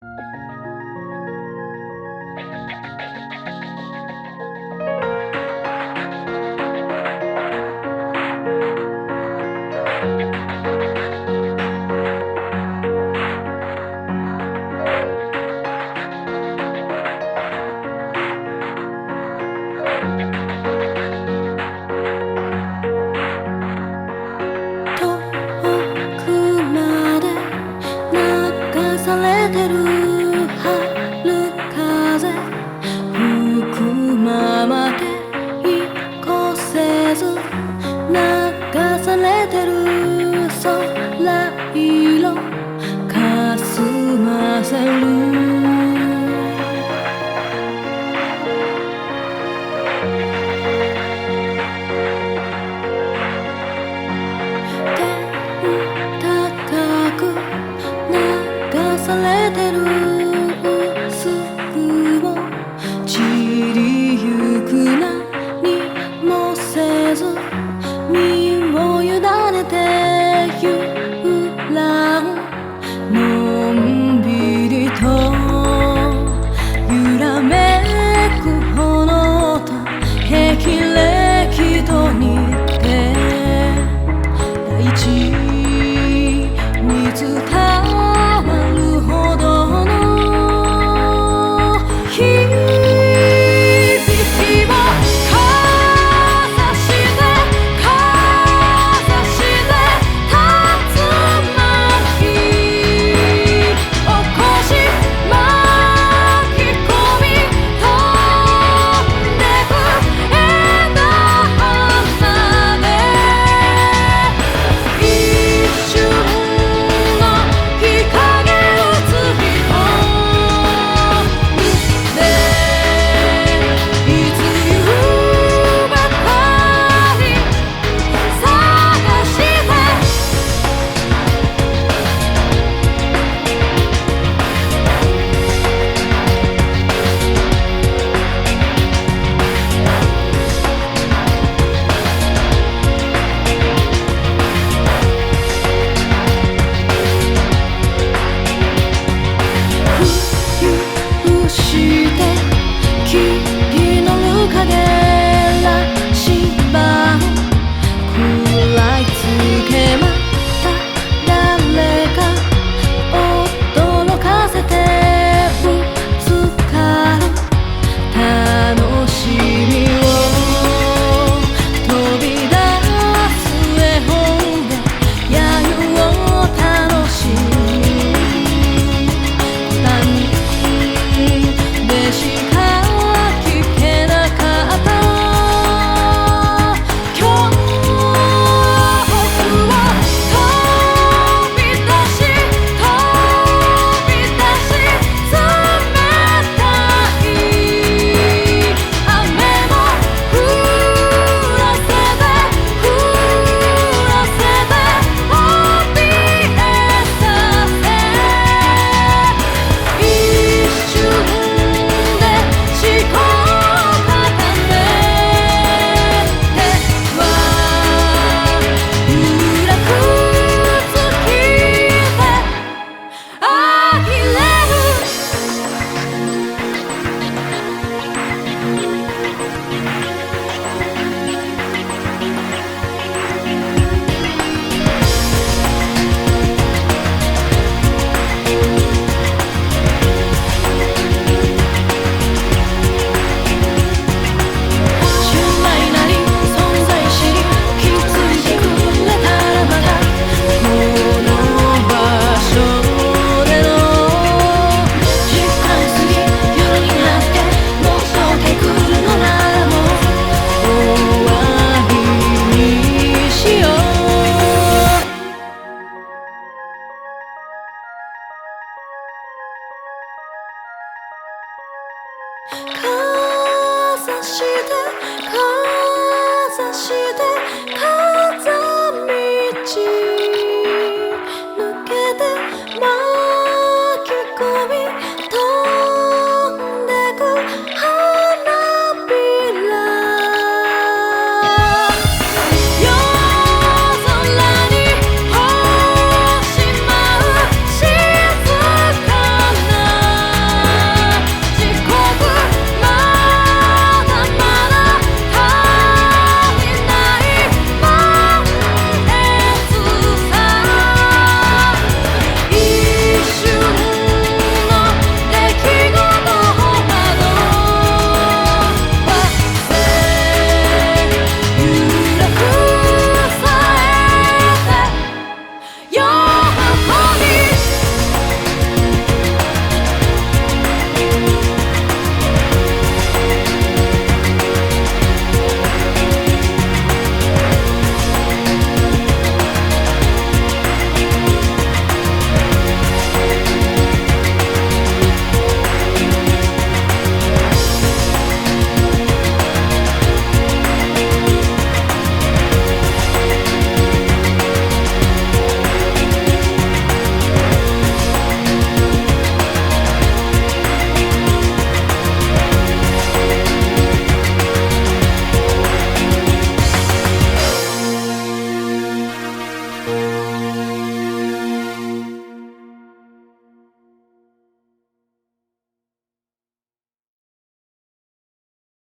遠くまで流されてる春風吹くままで意図せず流されてる空色かすませる高く流されてる薄雲散りゆく何もせず身を委ねてゆらんのんびりと揺らめく炎と霹靂と似て大地に伝わるほどの響きをかざしてかざして竜巻起こし巻き込み飛んでく枝花で一瞬の光打つ瞳でいつゆばかり探して浮遊して霧のる影らしば食らいつけまた誰か驚かせてぶつかる楽しみを飛び出す絵本で揶揄を楽しむ答えでしか聞けなかった恐怖を飛び出し飛び出し冷たい雨も降らせて降らせて怯えさせ一瞬で思考を固めては揺らく月で呆れる襲来なり存在知り気づいてくれたらまだこの場所での時間過ぎ夜になって戻ってくるのならもう終わりにしようかざしてかざして風道抜けて巻き込み